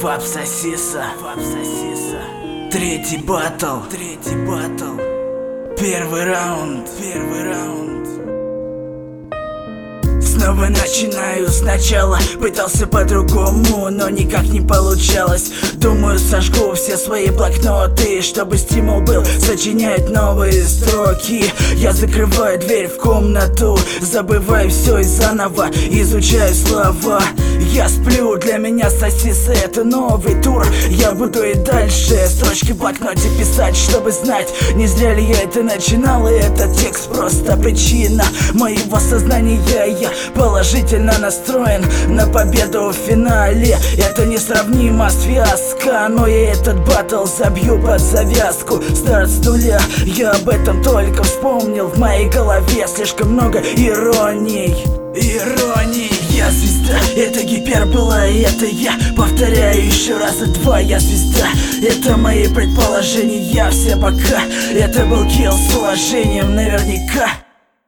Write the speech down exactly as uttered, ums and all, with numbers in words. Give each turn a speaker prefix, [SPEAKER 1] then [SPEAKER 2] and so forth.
[SPEAKER 1] Фаб Сосиса, Фаб Сосиса. Третий батл, третий батл. Первый раунд, первый раунд. Снова начинаю сначала. Пытался по-другому, но никак не получалось. Думаю, сожгу все свои блокноты, чтобы стимул был сочинять новые строки. Я закрываю дверь в комнату, забываю все и заново изучаю слова. Я сплю, для меня сосиса это новый тур. Я буду и дальше строчки в блокноте писать, чтобы знать, не зря ли я это начинал. И этот текст просто причина моего сознания. Я положительно настроен на победу в финале. Это несравнимо с фиаско, но я этот баттл забью под завязку. Старт с нуля, я об этом только вспомнил. В моей голове слишком много ироний. Ироний. Я звезда, это гипербола, и это я. Повторяю еще раза два, я звезда. Это мои предположения, все пока. Это был килл с уважением наверняка.